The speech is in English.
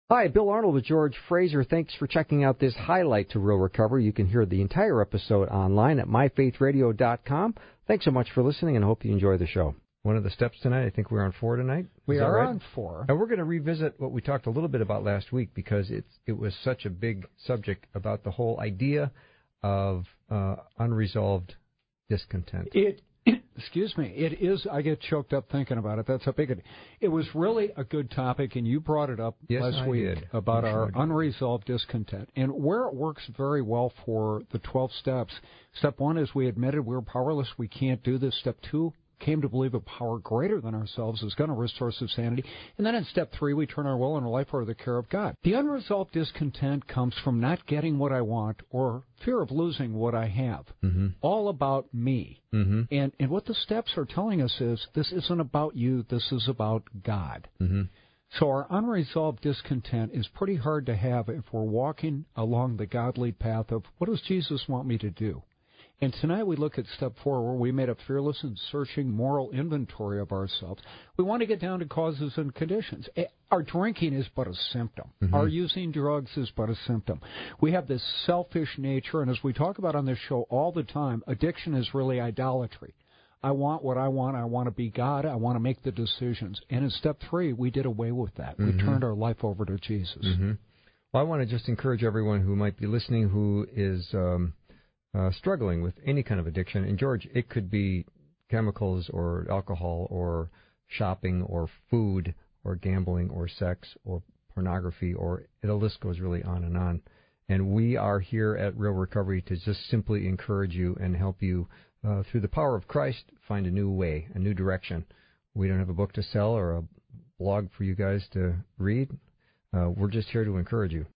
Hi, Bill Arnold with George Fraser. Thanks for checking out this highlight to Real Recovery. You can hear the entire episode online at myfaithradio.com. Thanks so much for listening, and I hope you enjoy the show. One of the steps tonight, I think we're on 4 tonight. We are on 4. And we're going to revisit what we talked a little bit about last week because it was such a big subject about the whole idea of unresolved discontent. Excuse me. It is. I get choked up thinking about it. That's how big it was. Really a good topic, and you brought it up last week about our unresolved discontent and where it works very well for the 12 steps. Step 1 is we admitted we're powerless. We can't do this. Step 2, came to believe a power greater than ourselves is going to restore us of sanity. And then in step 3, we turn our will and our life over to the care of God. The unresolved discontent comes from not getting what I want or fear of losing what I have. Mm-hmm. All about me. Mm-hmm. And what the steps are telling us is this isn't about you, this is about God. Mm-hmm. So our unresolved discontent is pretty hard to have if we're walking along the godly path of what does Jesus want me to do? And tonight we look at step 4, where we made a fearless and searching moral inventory of ourselves. We want to get down to causes and conditions. Our drinking is but a symptom. Mm-hmm. Our using drugs is but a symptom. We have this selfish nature, and as we talk about on this show all the time, addiction is really idolatry. I want what I want to be God, I want to make the decisions. And in step 3, we did away with that. Mm-hmm. We turned our life over to Jesus. Mm-hmm. Well, I want to just encourage everyone who might be listening who is struggling with any kind of addiction. And, George, it could be chemicals or alcohol or shopping or food or gambling or sex or pornography, or the list goes really on and on. And we are here at Real Recovery to just simply encourage you and help you, through the power of Christ, find a new way, a new direction. We don't have a book to sell or a blog for you guys to read. We're just here to encourage you.